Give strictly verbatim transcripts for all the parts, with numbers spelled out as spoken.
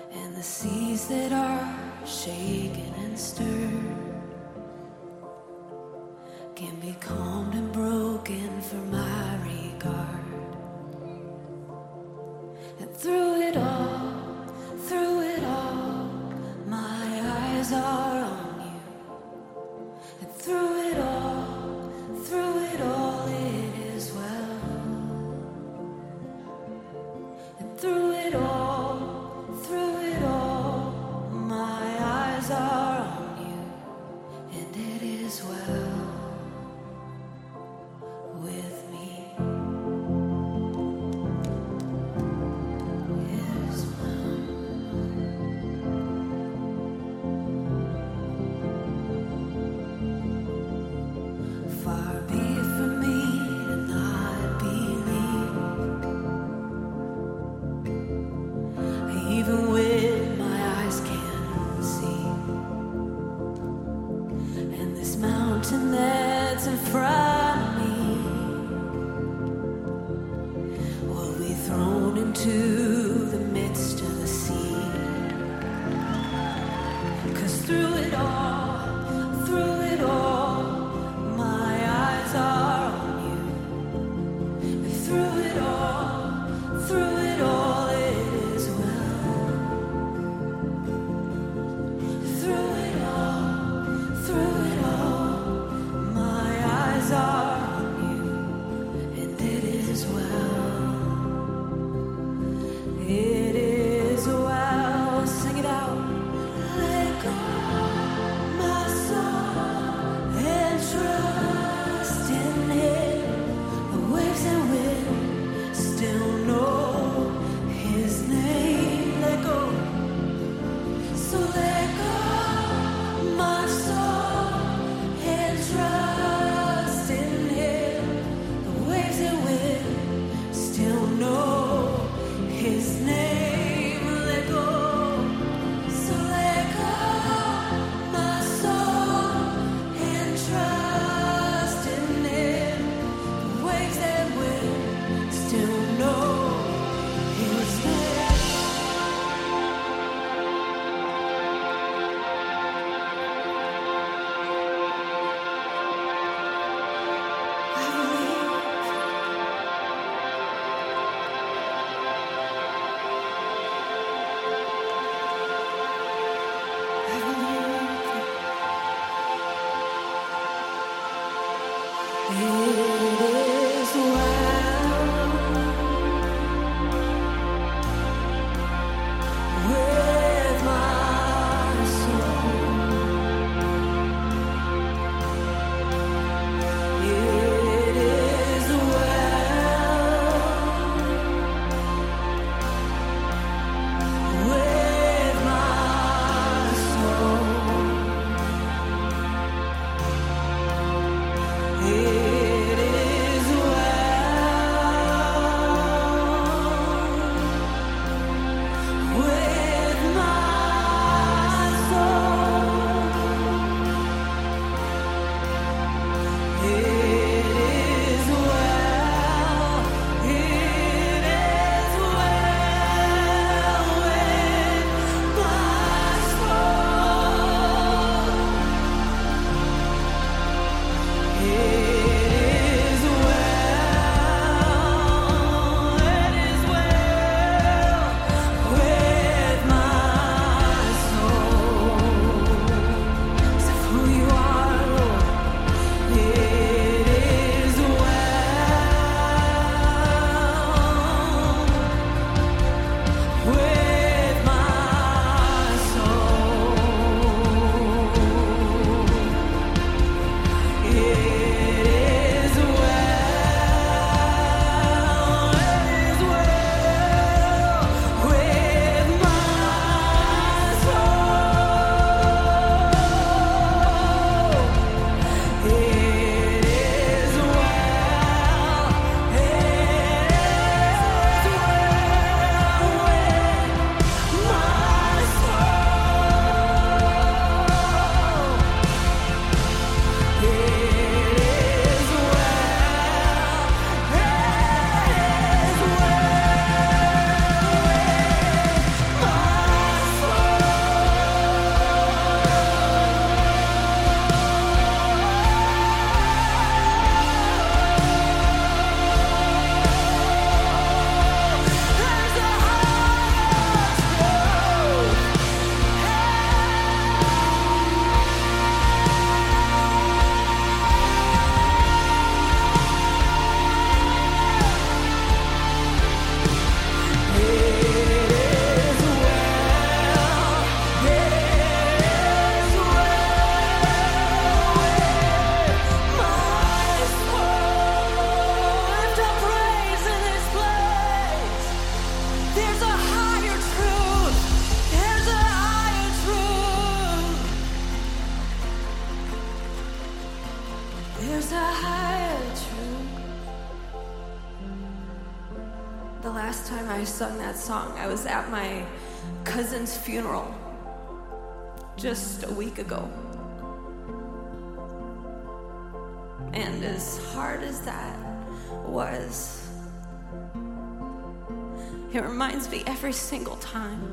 and the seas that are shaken and stirred can be calmed and broken for my regard. And through it all, through it all, my eyes are on you. And through it all, through it all, it is well. And through it all, through it all, my eyes are on you, and it is well with me. It is well. Far be it from me to not believe, even when my eyes can't see. And this mountain that's in front of me will be thrown into the midst of the sea. 'Cause through it all, through it all, my eyes are on you. And through it all, through it all, it is well. Through it all, through it all, my eyes are on you, and it is well. It is well. Sing it out. Let go. sung that song. I was at my cousin's funeral just a week ago. And as hard as that was, it reminds me every single time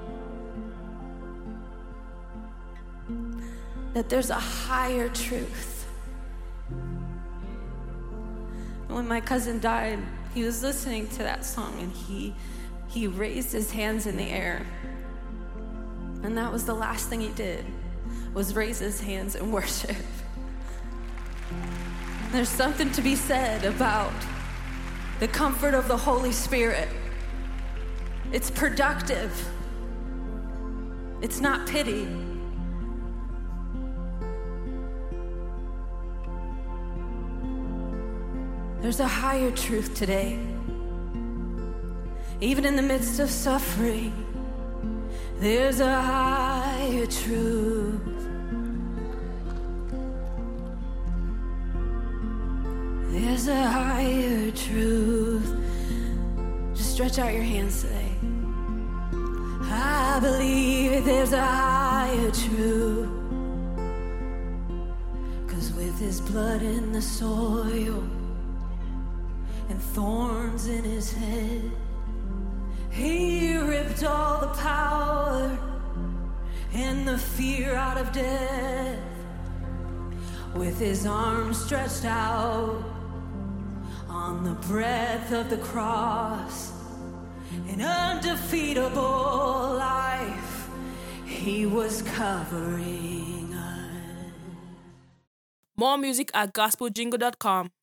that there's a higher truth. When my cousin died, he was listening to that song and he he raised his hands in the air. And that was the last thing he did, was raise his hands and worship. There's something to be said about the comfort of the Holy Spirit. It's productive. It's not pity. There's a higher truth today. Even in the midst of suffering, there's a higher truth. There's a higher truth. Just stretch out your hands today. I believe there's a higher truth. 'Cause with his blood in the soil and thorns in his head, he ripped all the power and the fear out of death. With his arms stretched out on the breadth of the cross, an undefeatable life he was covering us. More music at gospel jingle dot com.